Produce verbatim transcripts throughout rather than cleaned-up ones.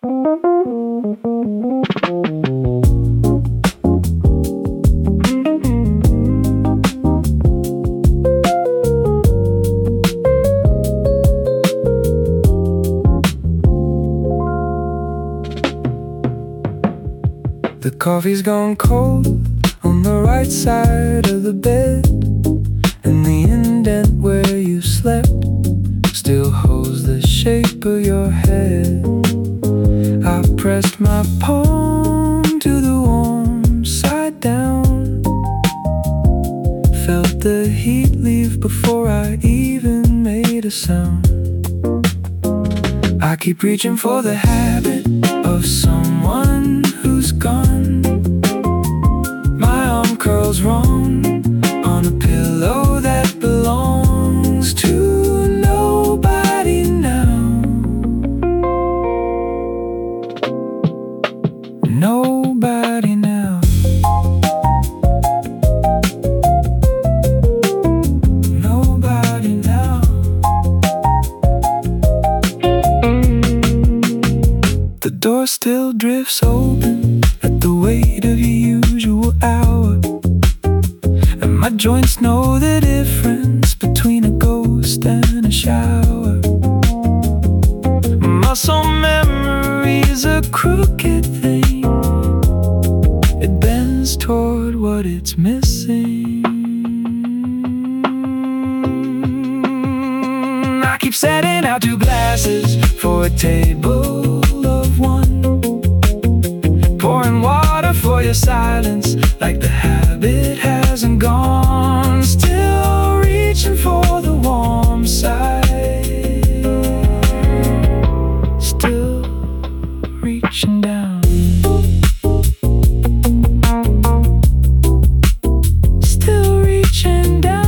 The coffee's gone cold on the right side of the bed, and the indent where you slept still holds the shape of your head. I pressed my palm to the warm side down, felt the heat leave before I even made a sound. I keep reaching for the habit of someone who's gone. My arm curls wrong on a pillow that belongs to nobody now. Nobody now. Nobody now. The door still drifts open at the weight of your usual hour, and my joints know the difference between a ghost and a shower. Muscle memory's a crooked thing, it bends toward what it's missing. I keep setting out two glasses for a table of one, pouring water for your silence like the habit hasn't gone. Still reaching for the warm side, still reaching down, still reaching down.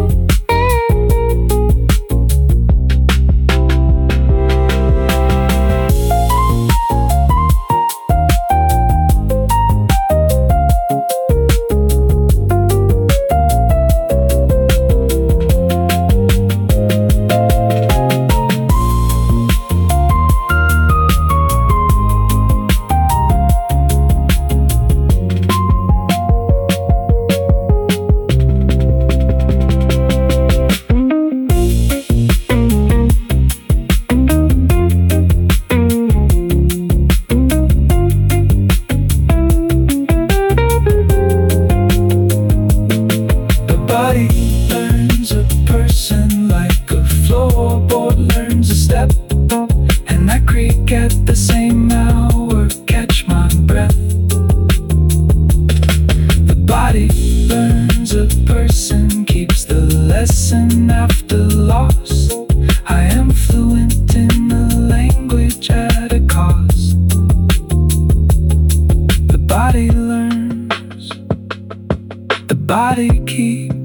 Learns a person like a floorboard learns a step, and I creak at the same hour, catch my breath. The body learns a person, keeps the lesson after loss. I am fluent in the language at a cost. The body learns, the body keeps